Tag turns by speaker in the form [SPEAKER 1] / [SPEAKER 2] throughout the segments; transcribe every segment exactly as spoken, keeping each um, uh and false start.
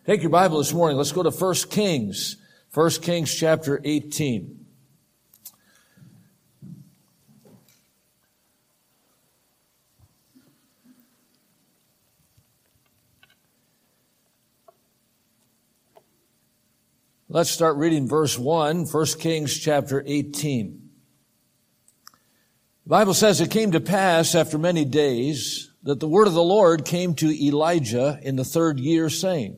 [SPEAKER 1] Take your Bible this morning. Let's go to First Kings. First Kings chapter eighteen. Let's start reading verse one, First Kings chapter eighteen. The Bible says, "It came to pass after many days that the word of the Lord came to Elijah in the third year, saying,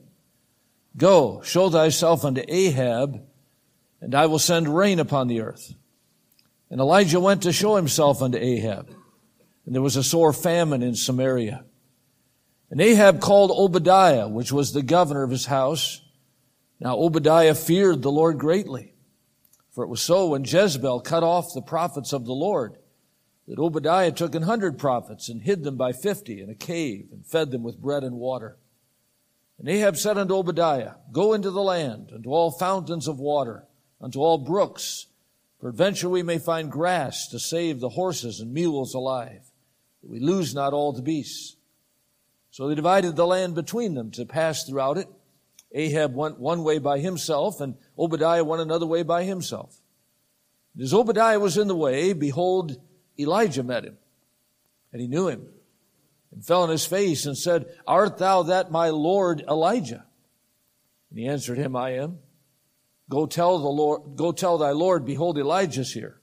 [SPEAKER 1] Go, show thyself unto Ahab, and I will send rain upon the earth. And Elijah went to show himself unto Ahab, and there was a sore famine in Samaria. And Ahab called Obadiah, which was the governor of his house. Now Obadiah feared the Lord greatly, for it was so when Jezebel cut off the prophets of the Lord, that Obadiah took an hundred prophets and hid them by fifty in a cave and fed them with bread and water. And Ahab said unto Obadiah, Go into the land, unto all fountains of water, unto all brooks, peradventure we may find grass to save the horses and mules alive, that we lose not all the beasts. So they divided the land between them to pass throughout it. Ahab went one way by himself, and Obadiah went another way by himself. And as Obadiah was in the way, behold, Elijah met him, and he knew him, and fell on his face and said, Art thou that my Lord Elijah? And he answered him, I am. Go tell the Lord, go tell thy Lord, behold, Elijah's here.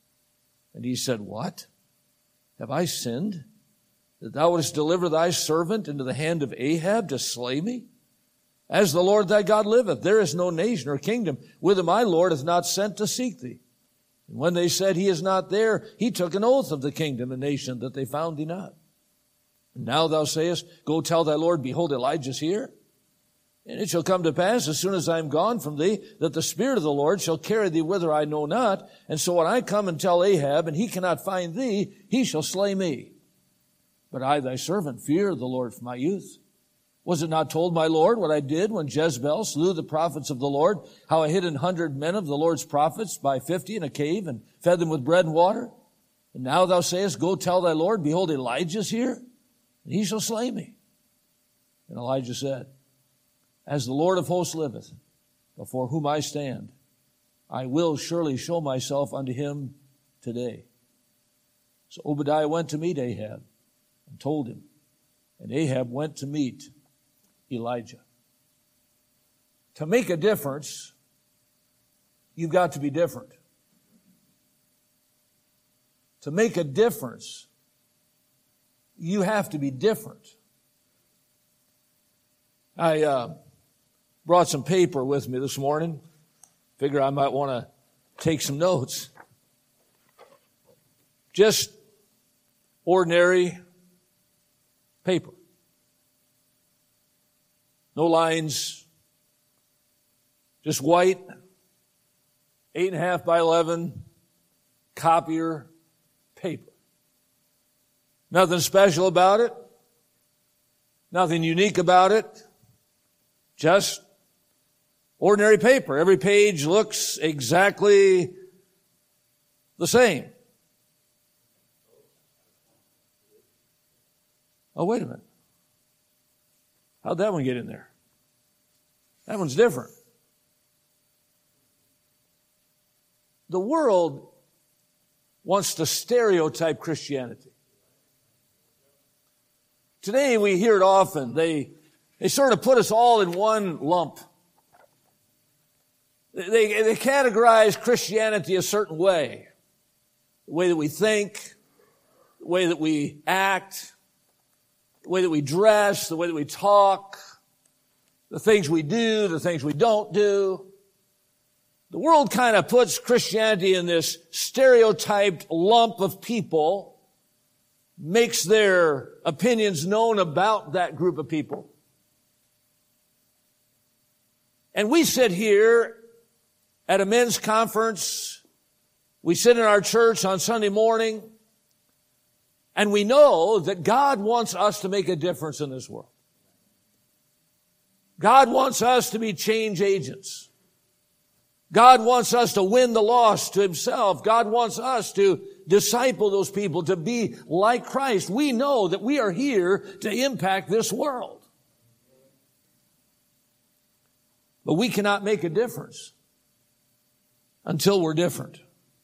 [SPEAKER 1] And he said, What? Have I sinned, that thou wouldest deliver thy servant into the hand of Ahab to slay me? As the Lord thy God liveth, there is no nation or kingdom whither my Lord hath not sent to seek thee. And when they said, He is not there, he took an oath of the kingdom and nation that they found thee not. And now thou sayest, Go tell thy Lord, behold, Elijah's here. And it shall come to pass, as soon as I am gone from thee, that the Spirit of the Lord shall carry thee whither I know not. And so when I come and tell Ahab, and he cannot find thee, he shall slay me. But I, thy servant, fear the Lord from my youth. Was it not told my Lord what I did when Jezebel slew the prophets of the Lord, how I hid an hundred men of the Lord's prophets by fifty in a cave and fed them with bread and water? And now thou sayest, Go tell thy Lord, behold, Elijah's here, and he shall slay me. And Elijah said, As the Lord of hosts liveth, before whom I stand, I will surely show myself unto him today. So Obadiah went to meet Ahab and told him, and Ahab went to meet Elijah. To make a difference, you've got to be different. To make a difference, you have to be different. I uh, brought some paper with me this morning. Figure I might want to take some notes. Just ordinary paper. No lines. Just white, eight and a half by eleven, copier paper. Nothing special about it. Nothing unique about it. Just ordinary paper. Every page looks exactly the same. Oh, wait a minute. How'd that one get in there? That one's different. The world wants to stereotype Christianity. Today we hear it often. They, they sort of put us all in one lump. They, they categorize Christianity a certain way. The way that we think, the way that we act, the way that we dress, the way that we talk, the things we do, the things we don't do. The world kind of puts Christianity in this stereotyped lump of people, makes their opinions known about that group of people. And we sit here at a men's conference, we sit in our church on Sunday morning, and we know that God wants us to make a difference in this world. God wants us to be change agents. God wants us to win the lost to himself. God wants us to disciple those people, to be like Christ. We know that we are here to impact this world. But we cannot make a difference until we're different.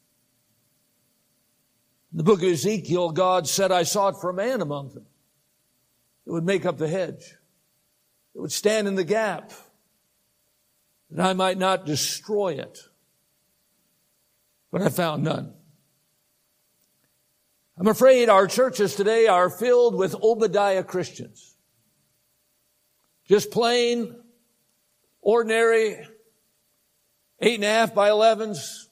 [SPEAKER 1] In the book of Ezekiel, God said, I sought for a man among them that would make up the hedge, that would stand in the gap, that I might not destroy it. But I found none. I'm afraid our churches today are filled with Obadiah Christians. Just plain, ordinary, eight and a half by elevens.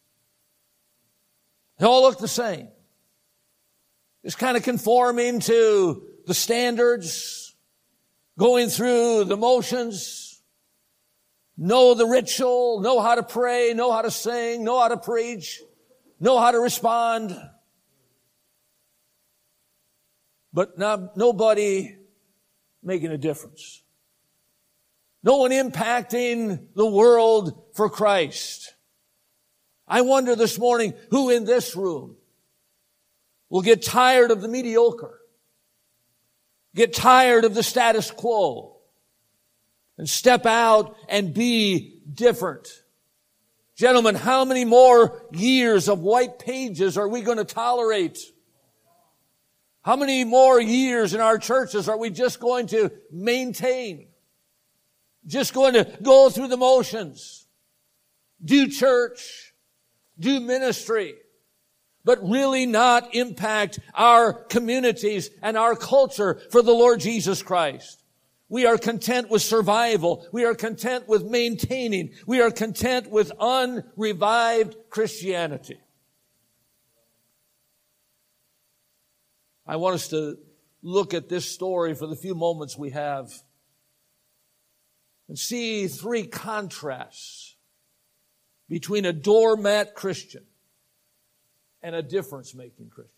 [SPEAKER 1] They all look the same. Just kind of conforming to the standards, going through the motions, know the ritual, know how to pray, know how to sing, know how to preach, know how to respond. But not, nobody making a difference. No one impacting the world for Christ. I wonder this morning who in this room will get tired of the mediocre, get tired of the status quo, and step out and be different. Gentlemen, how many more years of white pages are we going to tolerate? How many more years in our churches are we just going to maintain? Just going to go through the motions, do church, do ministry, but really not impact our communities and our culture for the Lord Jesus Christ? We are content with survival. We are content with maintaining. We are content with unrevived Christianity. I want us to look at this story for the few moments we have and see three contrasts between a doormat Christian and a difference-making Christian.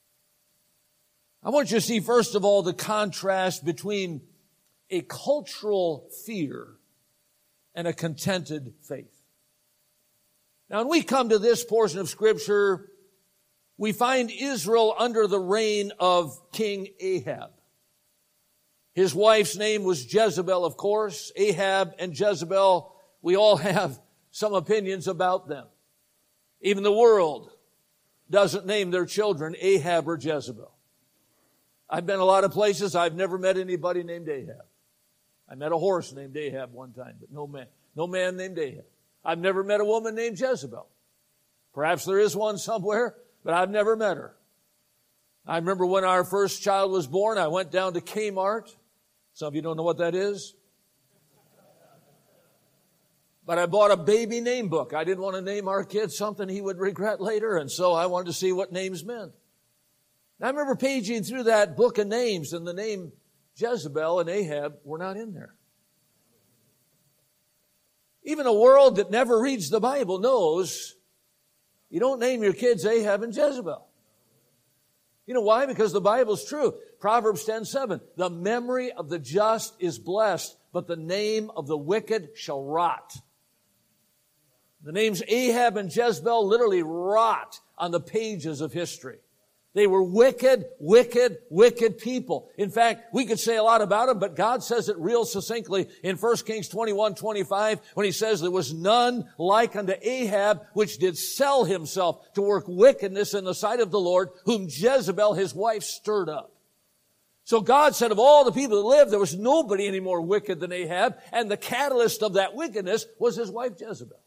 [SPEAKER 1] I want you to see, first of all, the contrast between a cultural fear and a contented faith. Now, when we come to this portion of Scripture, we find Israel under the reign of King Ahab. His wife's name was Jezebel, of course. Ahab and Jezebel, we all have some opinions about them. Even the world doesn't name their children Ahab or Jezebel. I've been a lot of places. I've never met anybody named Ahab. I met a horse named Ahab one time, but no man, no man named Ahab. I've never met a woman named Jezebel. Perhaps there is one somewhere, but I've never met her. I remember when our first child was born, I went down to Kmart. Some of you don't know what that is. But I bought a baby name book. I didn't want to name our kid something he would regret later, and so I wanted to see what names meant. And I remember paging through that book of names, and the name Jezebel and Ahab were not in there. Even a world that never reads the Bible knows you don't name your kids Ahab and Jezebel. You know why? Because the Bible's true. Proverbs ten seven, the memory of the just is blessed, but the name of the wicked shall rot. The names Ahab and Jezebel literally rot on the pages of history. They were wicked, wicked, wicked people. In fact, we could say a lot about them, but God says it real succinctly in First Kings twenty-one twenty-five when he says there was none like unto Ahab, which did sell himself to work wickedness in the sight of the Lord, whom Jezebel his wife stirred up. So God said of all the people that lived, there was nobody any more wicked than Ahab, and the catalyst of that wickedness was his wife Jezebel.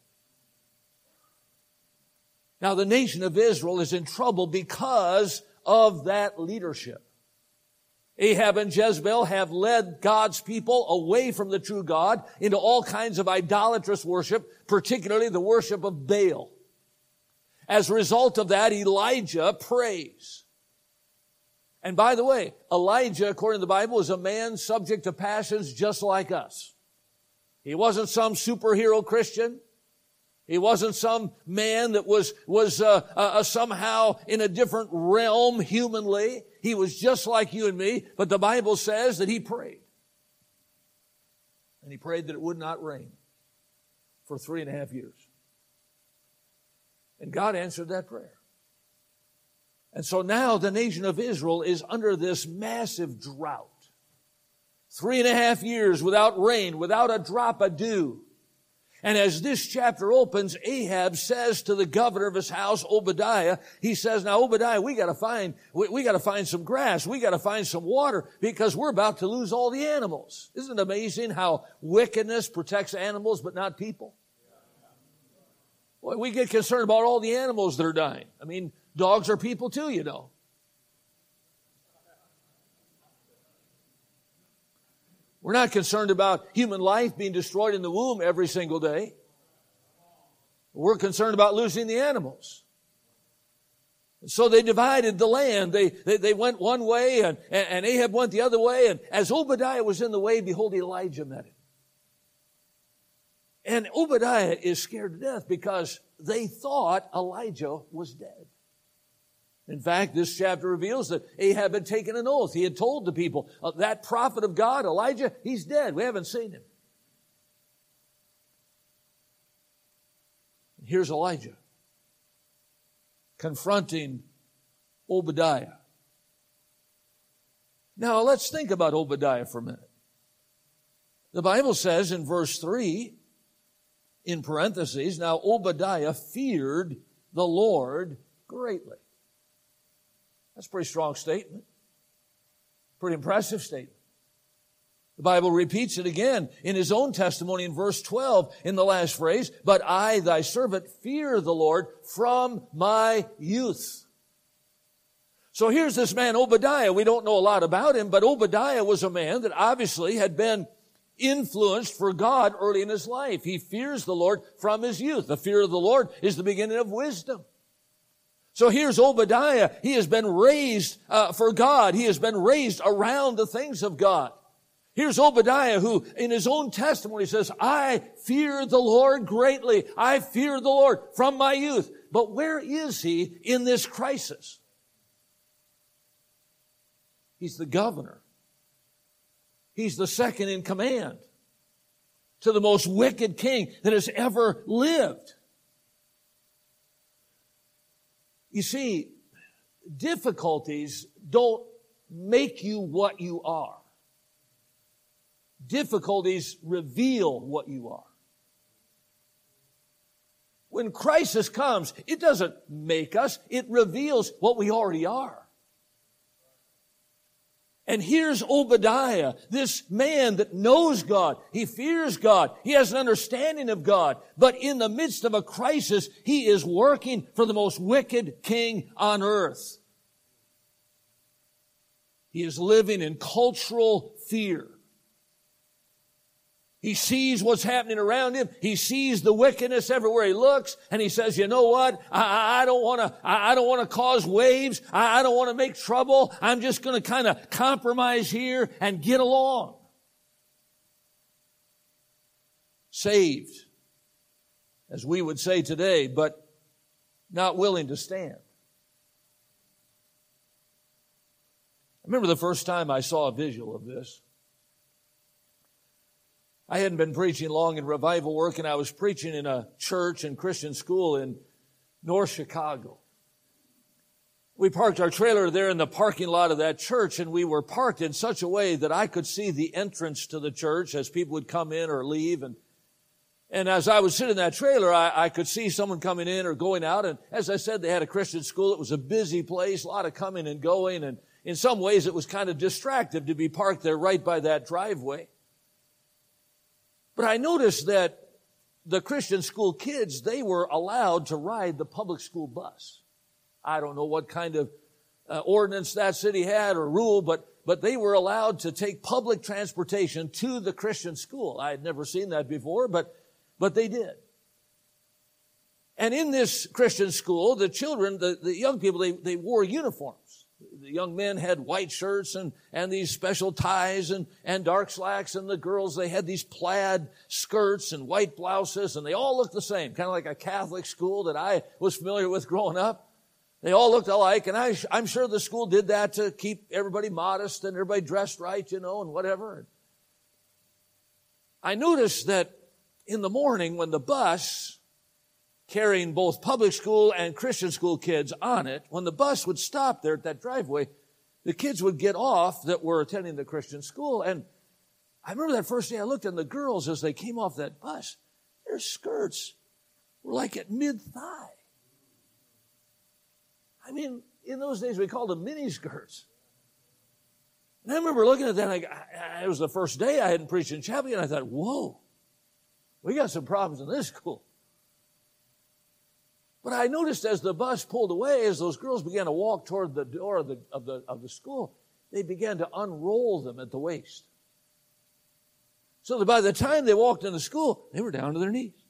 [SPEAKER 1] Now, the nation of Israel is in trouble because of that leadership. Ahab and Jezebel have led God's people away from the true God into all kinds of idolatrous worship, particularly the worship of Baal. As a result of that, Elijah prays. And by the way, Elijah, according to the Bible, is a man subject to passions just like us. He wasn't some superhero Christian. He wasn't some man that was, was uh, uh, somehow in a different realm humanly. He was just like you and me, but the Bible says that he prayed. And he prayed that it would not rain for three and a half years. And God answered that prayer. And so now the nation of Israel is under this massive drought. Three and a half years without rain, without a drop of dew. And as this chapter opens, Ahab says to the governor of his house, Obadiah, he says, now Obadiah, we gotta find, we, we gotta find some grass, we gotta find some water, because we're about to lose all the animals. Isn't it amazing how wickedness protects animals but not people? Boy, we get concerned about all the animals that are dying. I mean, dogs are people too, you know. We're not concerned about human life being destroyed in the womb every single day. We're concerned about losing the animals. So they divided the land. They, they, they went one way and, and Ahab went the other way. And as Obadiah was in the way, behold, Elijah met him. And Obadiah is scared to death because they thought Elijah was dead. In fact, this chapter reveals that Ahab had taken an oath. He had told the people, uh, that prophet of God, Elijah, he's dead. We haven't seen him. And here's Elijah confronting Obadiah. Now, let's think about Obadiah for a minute. The Bible says in verse three, in parentheses, now Obadiah feared the Lord greatly. That's a pretty strong statement. Pretty impressive statement. The Bible repeats it again in his own testimony in verse twelve in the last phrase, but I, thy servant, fear the Lord from my youth. So here's this man Obadiah. We don't know a lot about him, but Obadiah was a man that obviously had been influenced for God early in his life. He fears the Lord from his youth. The fear of the Lord is the beginning of wisdom. So here's Obadiah. He has been raised uh, for God. He has been raised around the things of God. Here's Obadiah who in his own testimony says, I fear the Lord greatly. I fear the Lord from my youth. But where is he in this crisis? He's the governor. He's the second in command to the most wicked king that has ever lived. You see, difficulties don't make you what you are. Difficulties reveal what you are. When crisis comes, it doesn't make us, it reveals what we already are. And here's Obadiah, this man that knows God. He fears God. He has an understanding of God. But in the midst of a crisis, he is working for the most wicked king on earth. He is living in cultural fear. He sees what's happening around him. He sees the wickedness everywhere he looks, and he says, "You know what? I, I don't want to. I, I don't want to cause waves. I, I don't want to make trouble. I'm just going to kind of compromise here and get along." Saved, as we would say today, but not willing to stand. I remember the first time I saw a visual of this. I hadn't been preaching long in revival work, and I was preaching in a church and Christian school in North Chicago. We parked our trailer there in the parking lot of that church, and we were parked in such a way that I could see the entrance to the church as people would come in or leave. And, and as I was sitting in that trailer, I, I could see someone coming in or going out. And as I said, they had a Christian school. It was a busy place, a lot of coming and going. And in some ways, it was kind of distractive to be parked there right by that driveway. But I noticed that the Christian school kids, they were allowed to ride the public school bus. I don't know what kind of uh, ordinance that city had or rule, but, but they were allowed to take public transportation to the Christian school. I had never seen that before, but, but they did. And in this Christian school, the children, the, the young people, they, they wore uniforms. The young men had white shirts and, and these special ties and, and dark slacks, and the girls, they had these plaid skirts and white blouses, and they all looked the same, kind of like a Catholic school that I was familiar with growing up. They all looked alike, and I, I'm sure the school did that to keep everybody modest and everybody dressed right, you know, and whatever. I noticed that in the morning when the bus carrying both public school and Christian school kids on it, when the bus would stop there at that driveway, the kids would get off that were attending the Christian school. And I remember that first day I looked, and the girls, as they came off that bus, their skirts were like at mid-thigh. I mean, in those days we called them mini skirts. And I remember looking at that, and I, it was the first day I hadn't preached in chapel, and I thought, whoa, we got some problems in this school. But I noticed as the bus pulled away, as those girls began to walk toward the door of the, of the, of the school, they began to unroll them at the waist. So that by the time they walked into school, they were down to their knees.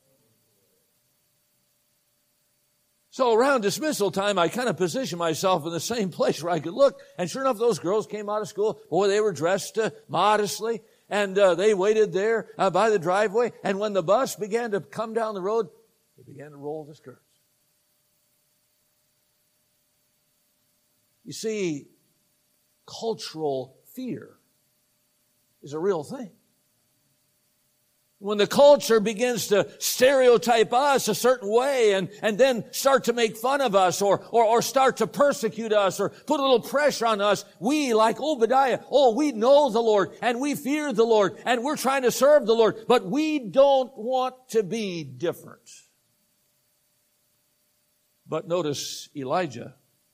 [SPEAKER 1] So around dismissal time, I kind of positioned myself in the same place where I could look. And sure enough, those girls came out of school. Boy, they were dressed uh, modestly. And uh, they waited there uh, by the driveway. And when the bus began to come down the road, they began to roll the skirts. You see, cultural fear is a real thing. When the culture begins to stereotype us a certain way and, and then start to make fun of us or, or, or start to persecute us or put a little pressure on us, we, like Obadiah, oh, we know the Lord and we fear the Lord and we're trying to serve the Lord, but we don't want to be different. But notice Elijah.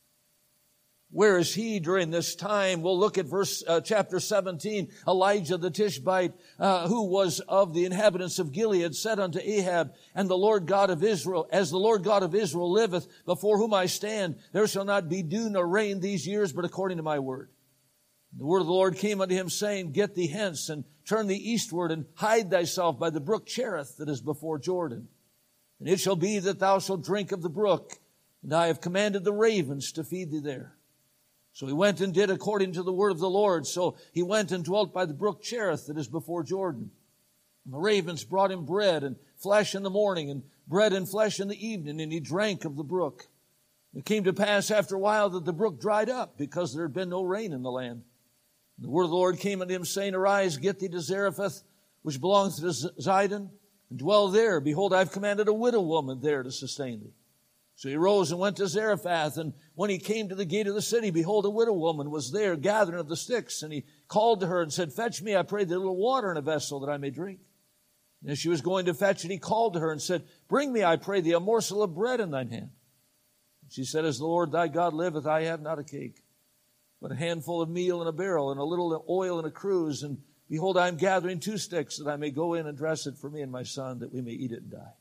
[SPEAKER 1] Where is he during this time? We'll look at verse uh, chapter seventeen. Elijah the Tishbite, uh, who was of the inhabitants of Gilead, said unto Ahab, and the Lord God of Israel, as the Lord God of Israel liveth, before whom I stand, there shall not be dew nor rain these years, but according to my word. And the word of the Lord came unto him, saying, Get thee hence, and turn thee eastward, and hide thyself by the brook Cherith that is before Jordan. And it shall be that thou shalt drink of the brook, and I have commanded the ravens to feed thee there. So he went and did according to the word of the Lord. So he went and dwelt by the brook Cherith that is before Jordan. And the ravens brought him bread and flesh in the morning and bread and flesh in the evening, and he drank of the brook. It came to pass after a while that the brook dried up because there had been no rain in the land. And the word of the Lord came unto him, saying, Arise, get thee to Zarephath, which belongs to Zidon, and dwell there. Behold, I have commanded a widow woman there to sustain thee. So he rose and went to Zarephath, and when he came to the gate of the city, behold, a widow woman was there gathering of the sticks, and he called to her and said, Fetch me, I pray thee, a little water in a vessel that I may drink. And as she was going to fetch it, he called to her and said, Bring me, I pray thee, a morsel of bread in thine hand. And she said, As the Lord thy God liveth, I have not a cake, but a handful of meal in a barrel, and a little oil in a cruse, and behold, I am gathering two sticks, that I may go in and dress it for me and my son, that we may eat it and die.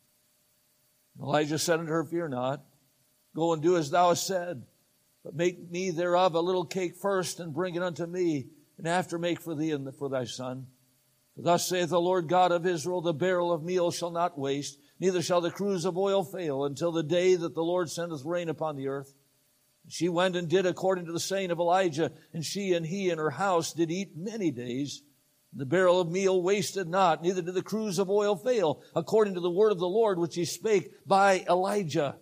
[SPEAKER 1] Elijah said unto her, Fear not, go and do as thou hast said, but make me thereof a little cake first, and bring it unto me, and after make for thee and for thy son. For thus saith the Lord God of Israel, the barrel of meal shall not waste, neither shall the cruse of oil fail, until the day that the Lord sendeth rain upon the earth. And she went and did according to the saying of Elijah, and she and he and her house did eat many days. The barrel of meal wasted not, neither did the cruse of oil fail, according to the word of the Lord which he spake by Elijah.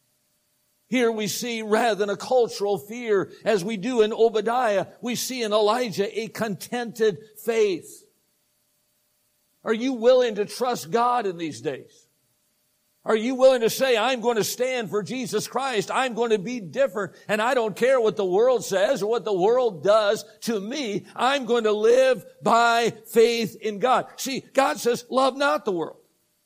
[SPEAKER 1] Here we see, rather than a cultural fear, as we do in Obadiah, we see in Elijah a contented faith. Are you willing to trust God in these days? Are you willing to say, I'm going to stand for Jesus Christ. I'm going to be different. And I don't care what the world says or what the world does to me. I'm going to live by faith in God. See, God says, love not the world,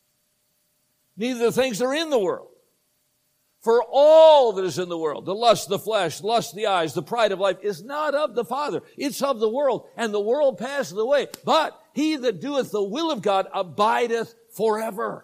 [SPEAKER 1] neither the things that are in the world. For all that is in the world, the lust of the flesh, the lust of the eyes, the pride of life, is not of the Father. It's of the world, and the world passeth away. But he that doeth the will of God abideth forever.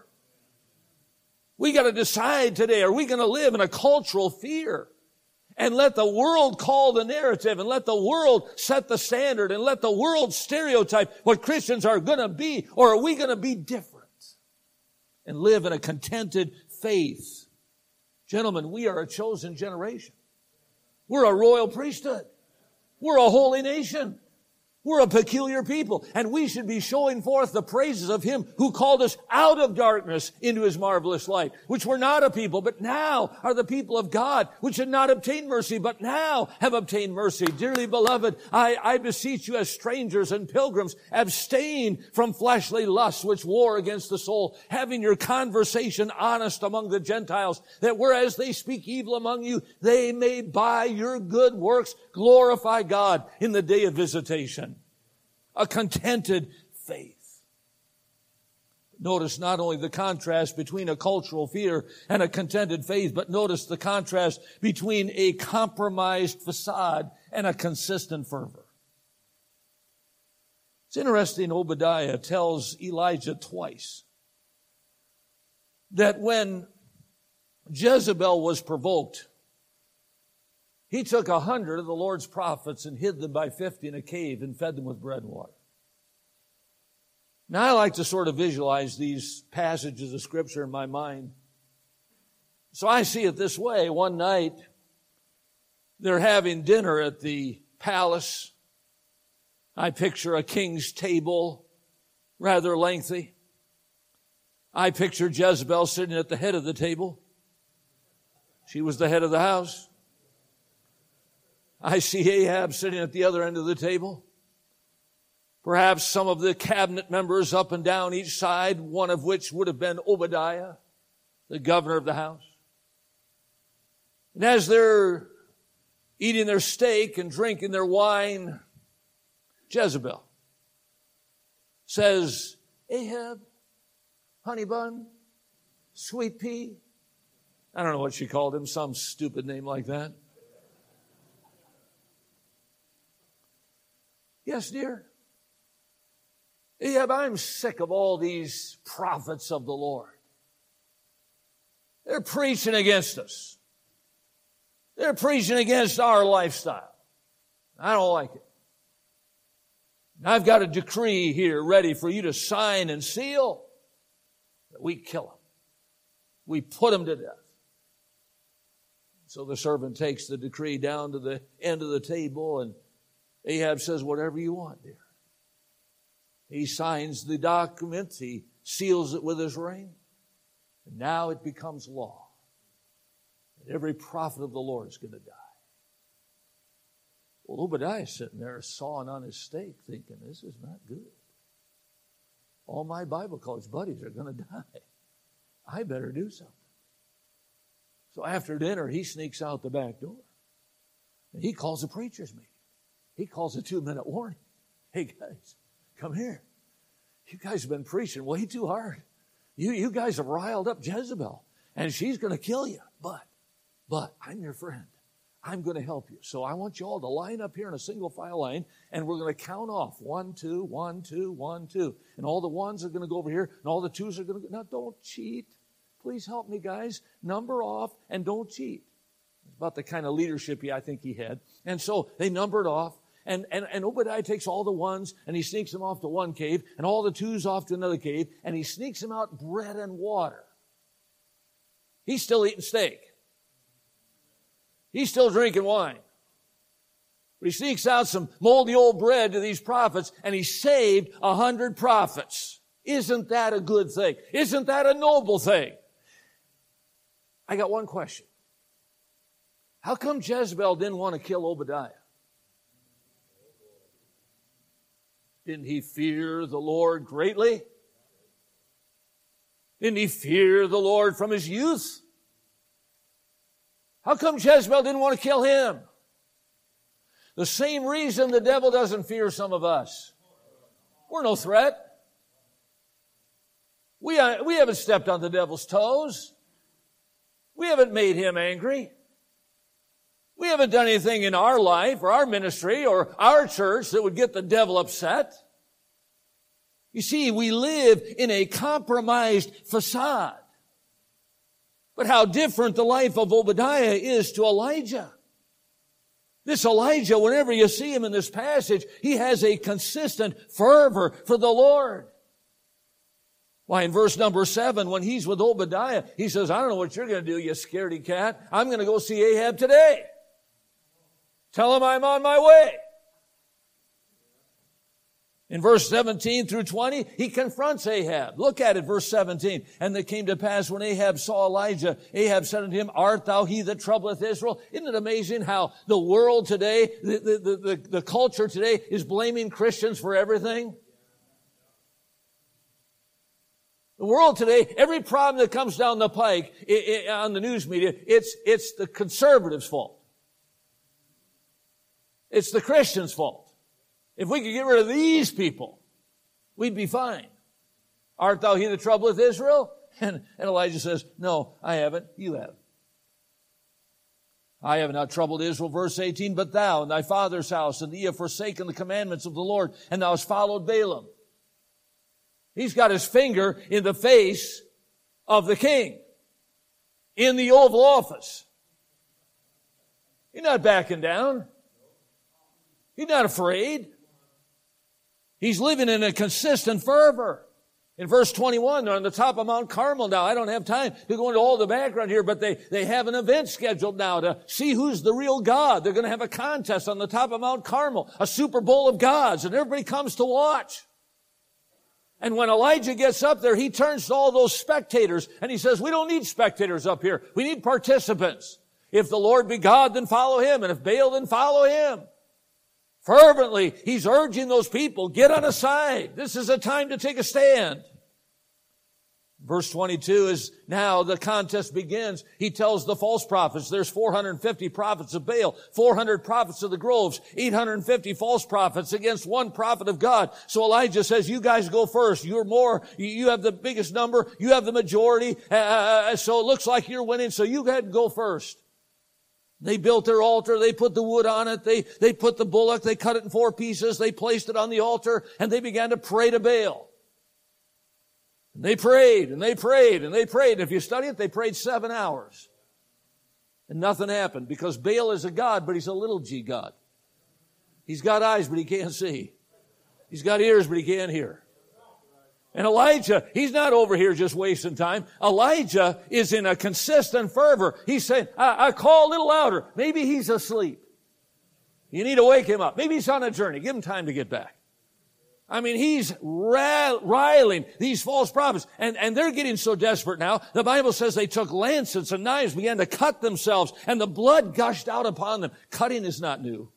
[SPEAKER 1] We got to decide today, are we going to live in a cultural fear and let the world call the narrative and let the world set the standard and let the world stereotype what Christians are going to be, or are we going to be different and live in a contented faith? Gentlemen, we are a chosen generation. We're a royal priesthood. We're a holy nation. We're a peculiar people, and we should be showing forth the praises of Him who called us out of darkness into His marvelous light, which were not a people, but now are the people of God, which had not obtained mercy, but now have obtained mercy. Dearly beloved, I, I beseech you as strangers and pilgrims, abstain from fleshly lusts which war against the soul, having your conversation honest among the Gentiles, that whereas they speak evil among you, they may by your good works glorify God in the day of visitation. A contented faith. Notice not only the contrast between a cultural fear and a contented faith, but notice the contrast between a compromised facade and a consistent fervor. It's interesting, Obadiah tells Elijah twice that when Jezebel was provoked, he took a hundred of the Lord's prophets and hid them by fifty in a cave and fed them with bread and water. Now, I like to sort of visualize these passages of Scripture in my mind. So I see it this way. One night, they're having dinner at the palace. I picture a king's table, rather lengthy. I picture Jezebel sitting at the head of the table. She was the head of the house. I see Ahab sitting at the other end of the table. Perhaps some of the cabinet members up and down each side, one of which would have been Obadiah, the governor of the house. And as they're eating their steak and drinking their wine, Jezebel says, Ahab, honey bun, sweet pea. I don't know what she called him, some stupid name like that. Yes, dear. Ahab, I'm sick of all these prophets of the Lord. They're preaching against us. They're preaching against our lifestyle. I don't like it. I've got a decree here ready for you to sign and seal that we kill them. We put them to death. So the servant takes the decree down to the end of the table, and Ahab says, whatever you want, dear. He signs the document. He seals it with his ring. And now it becomes law. And every prophet of the Lord is going to die. Well, Obadiah's sitting there sawing on his steak thinking, this is not good. All my Bible college buddies are going to die. I better do something. So after dinner, he sneaks out the back door. And he calls a preacher's meeting. He calls a two-minute warning. Hey, guys. Come here. You guys have been preaching way too hard. You, you guys have riled up Jezebel, and she's going to kill you. But, but I'm your friend. I'm going to help you. So I want you all to line up here in a single file line, and we're going to count off. One, two, one, two, one, two. And all the ones are going to go over here, and all the twos are going to go. Now, don't cheat. Please help me, guys. Number off, and don't cheat. It's about the kind of leadership he, I think he had. And so they numbered off. And, and, and Obadiah takes all the ones and he sneaks them off to one cave and all the twos off to another cave and he sneaks them out bread and water. He's still eating steak. He's still drinking wine. But he sneaks out some moldy old bread to these prophets and he saved a hundred prophets. Isn't that a good thing? Isn't that a noble thing? I got one question. How come Jezebel didn't want to kill Obadiah? Didn't he fear the Lord greatly? Didn't he fear the Lord from his youth? How come Jezebel didn't want to kill him? The same reason the devil doesn't fear some of us. We're no threat. We, we haven't stepped on the devil's toes. We haven't made him angry. We haven't done anything in our life or our ministry or our church that would get the devil upset. You see, we live in a compromised facade. But how different the life of Obadiah is to Elijah. This Elijah, whenever you see him in this passage, he has a consistent fervor for the Lord. Why, in verse number seven, when he's with Obadiah, he says, I don't know what you're going to do, you scaredy cat. I'm going to go see Ahab today. Tell him I'm on my way. In verse seventeen through twenty, he confronts Ahab. Look at it, verse seventeen. And it came to pass when Ahab saw Elijah, Ahab said unto him, art thou he that troubleth Israel? Isn't it amazing how the world today, the, the, the, the culture today is blaming Christians for everything? The world today, every problem that comes down the pike it, it, on the news media, it's, it's the conservatives' fault. It's the Christians' fault. If we could get rid of these people, we'd be fine. Art thou he that troubleth Israel? And, and Elijah says, no, I haven't. You have. I have not troubled Israel, verse eighteen, but thou and thy father's house, and ye have forsaken the commandments of the Lord, and thou hast followed Balaam. He's got his finger in the face of the king in the Oval Office. He's not backing down. He's not afraid. He's living in a consistent fervor. In verse twenty-one, they're on the top of Mount Carmel now. I don't have time to go into all the background here, but they, they have an event scheduled now to see who's the real God. They're going to have a contest on the top of Mount Carmel, a Super Bowl of gods, and everybody comes to watch. And when Elijah gets up there, he turns to all those spectators and he says, we don't need spectators up here. We need participants. If the Lord be God, then follow him. And if Baal, then follow him. Fervently, he's urging those people, get on a side. This is a time to take a stand. Verse twenty-two is now the contest begins. He tells the false prophets, there's four hundred fifty prophets of Baal, four hundred prophets of the groves, eight hundred fifty false prophets against one prophet of God. So Elijah says, you guys go first. You're more, you have the biggest number, you have the majority, uh, so it looks like you're winning, so you go ahead and go first. They built their altar, they put the wood on it, they, they put the bullock, they cut it in four pieces, they placed it on the altar, and they began to pray to Baal. And they prayed, and they prayed, and they prayed. If you study it, they prayed seven hours. And nothing happened, because Baal is a god, but he's a little g god. He's got eyes, but he can't see. He's got ears, but he can't hear. And Elijah, he's not over here just wasting time. Elijah is in a consistent fervor. He's saying, I, I call a little louder. Maybe he's asleep. You need to wake him up. Maybe he's on a journey. Give him time to get back. I mean, he's riling these false prophets. And, and they're getting so desperate now. The Bible says they took lancets and knives, began to cut themselves, and the blood gushed out upon them. Cutting is not new.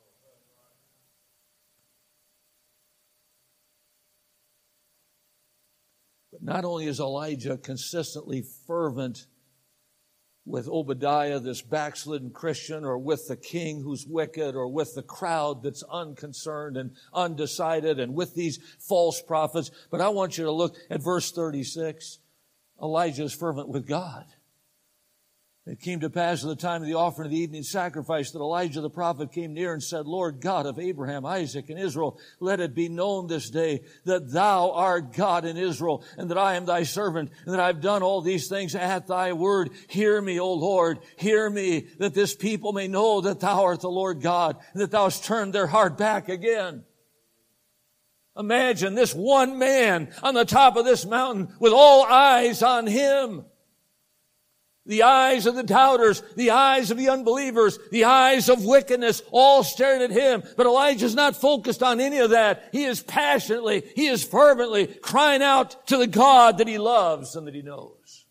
[SPEAKER 1] Not only is Elijah consistently fervent with Obadiah, this backslidden Christian, or with the king who's wicked, or with the crowd that's unconcerned and undecided, and with these false prophets, but I want you to look at verse thirty-six. Elijah is fervent with God. It came to pass at the time of the offering of the evening sacrifice that Elijah the prophet came near and said, Lord God of Abraham, Isaac, and Israel, let it be known this day that thou art God in Israel, and that I am thy servant, and that I've done all these things at thy word. Hear me, O Lord, hear me, that this people may know that thou art the Lord God, and that thou hast turned their heart back again. Imagine this one man on the top of this mountain with all eyes on him. The eyes of the doubters, the eyes of the unbelievers, the eyes of wickedness, all staring at him. But Elijah's not focused on any of that. He is passionately, he is fervently crying out to the God that he loves and that he knows.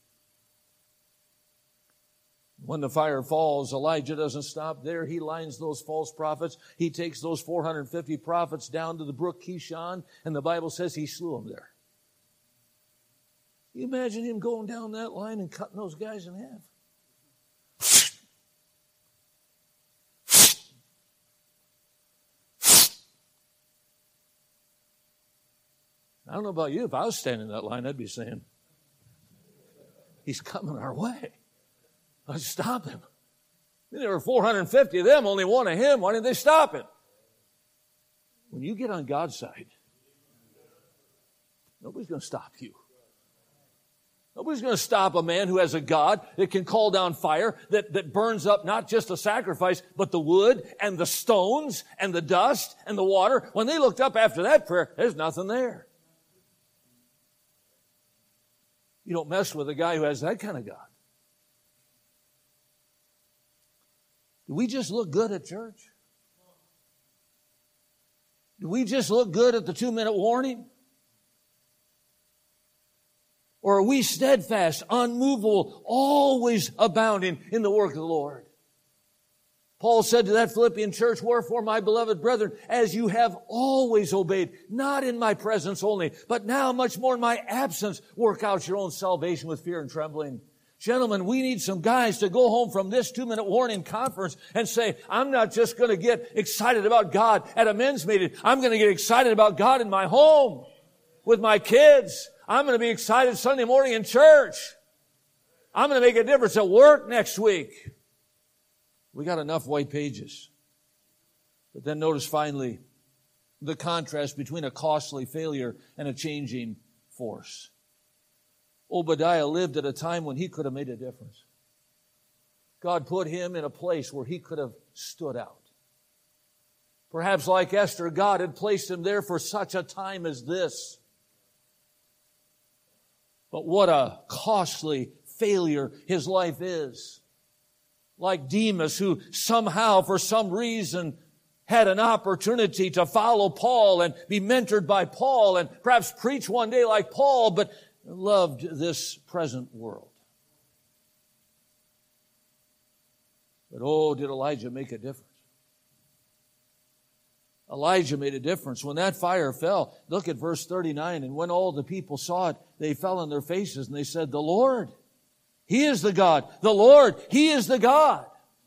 [SPEAKER 1] When the fire falls, Elijah doesn't stop there. He lines those false prophets. He takes those four hundred fifty prophets down to the brook Kishon, and the Bible says he slew them there. You imagine him going down that line and cutting those guys in half? I don't know about you. If I was standing in that line, I'd be saying, he's coming our way. Let's stop him. There were four hundred fifty of them, only one of him. Why didn't they stop him? When you get on God's side, nobody's going to stop you. Nobody's going to stop a man who has a God that can call down fire, that, that burns up not just the sacrifice, but the wood and the stones and the dust and the water. When they looked up after that prayer, there's nothing there. You don't mess with a guy who has that kind of God. Do we just look good at church? Do we just look good at the two-minute warning? Or are we steadfast, unmovable, always abounding in the work of the Lord? Paul said to that Philippian church, wherefore, my beloved brethren, as you have always obeyed, not in my presence only, but now much more in my absence, work out your own salvation with fear and trembling. Gentlemen, we need some guys to go home from this two-minute warning conference and say, I'm not just going to get excited about God at a men's meeting. I'm going to get excited about God in my home, with my kids. I'm going to be excited Sunday morning in church. I'm going to make a difference at work next week. We got enough white pages. But then notice finally the contrast between a costly failure and a changing force. Obadiah lived at a time when he could have made a difference. God put him in a place where he could have stood out. Perhaps like Esther, God had placed him there for such a time as this. But what a costly failure his life is. Like Demas, who somehow, for some reason, had an opportunity to follow Paul and be mentored by Paul and perhaps preach one day like Paul, but loved this present world. But oh, did Elijah make a difference? Elijah made a difference. When that fire fell, look at verse thirty-nine, and when all the people saw it, they fell on their faces and they said, the Lord, He is the God. The Lord, He is the God.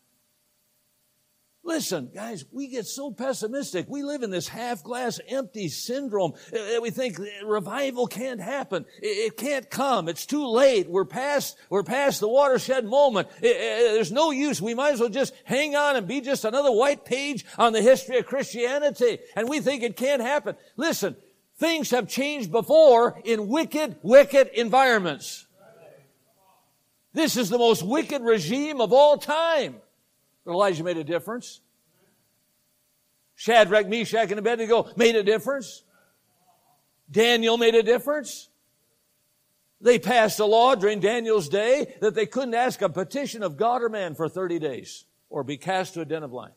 [SPEAKER 1] Listen, guys, we get so pessimistic. We live in this half-glass empty syndrome. We think revival can't happen. It can't come. It's too late. We're past, we're past the watershed moment. There's no use. We might as well just hang on and be just another white page on the history of Christianity. And we think it can't happen. Listen, things have changed before in wicked, wicked environments. This is the most wicked regime of all time. But Elijah made a difference. Shadrach, Meshach, and Abednego made a difference. Daniel made a difference. They passed a law during Daniel's day that they couldn't ask a petition of God or man for thirty days or be cast to a den of lions.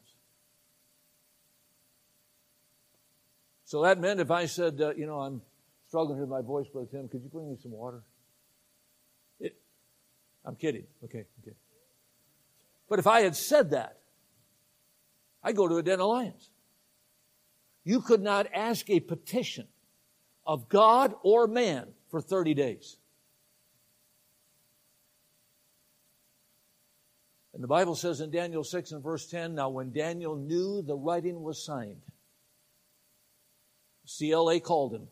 [SPEAKER 1] So that meant if I said, uh, you know, I'm struggling with my voice, Brother Tim, could you bring me some water? It, I'm kidding. Okay, okay. But if I had said that, I'd go to a den of lions. You could not ask a petition of God or man for thirty days. And the Bible says in Daniel six and verse ten, now when Daniel knew the writing was signed, C L A called him.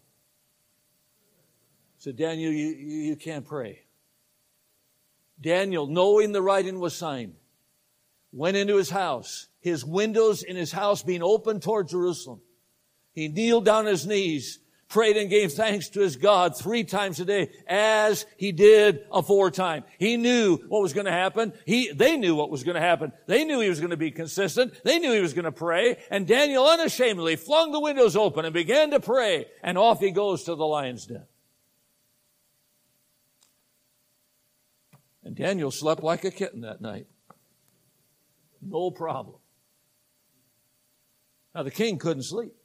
[SPEAKER 1] Said, Daniel, you, you, you can't pray. Daniel, knowing the writing was signed, went into his house, his windows in his house being opened toward Jerusalem. He kneeled down on his knees, prayed and gave thanks to his God three times a day, as he did aforetime. He knew what was going to happen. He, they knew what was going to happen. They knew he was going to be consistent. They knew he was going to pray. And Daniel unashamedly flung the windows open and began to pray. And off he goes to the lion's den. And Daniel slept like a kitten that night. No problem. Now, the king couldn't sleep.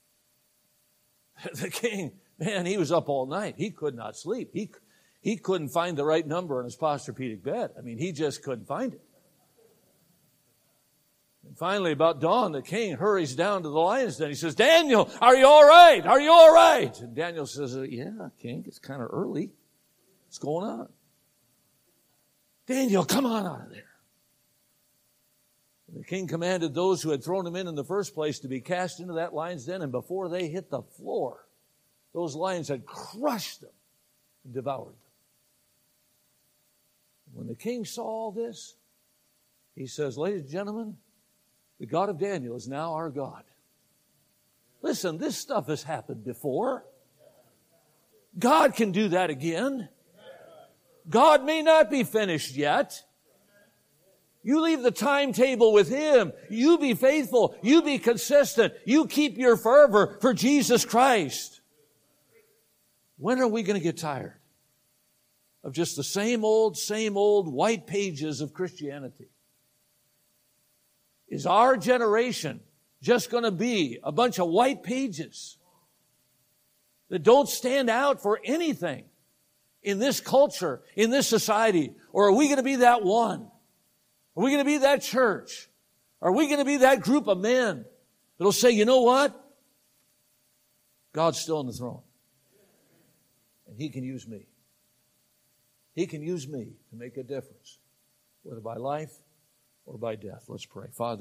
[SPEAKER 1] The king, man, he was up all night. He could not sleep. He, he couldn't find the right number on his Posturepedic bed. I mean, he just couldn't find it. And finally, about dawn, the king hurries down to the lion's den. He says, Daniel, are you all right? Are you all right? And Daniel says, yeah, king, it's kind of early. What's going on? Daniel, come on out of there. The king commanded those who had thrown him in in the first place to be cast into that lion's den, and before they hit the floor, those lions had crushed them and devoured them. When the king saw all this, he says, ladies and gentlemen, the God of Daniel is now our God. Listen, this stuff has happened before. God can do that again. God may not be finished yet. You leave the timetable with Him. You be faithful. You be consistent. You keep your fervor for Jesus Christ. When are we going to get tired of just the same old, same old white pages of Christianity? Is our generation just going to be a bunch of white pages that don't stand out for anything in this culture, in this society? Or are we going to be that one? Are we going to be that church? Are we going to be that group of men that'll say, you know what? God's still on the throne. And He can use me. He can use me to make a difference, whether by life or by death. Let's pray. Father.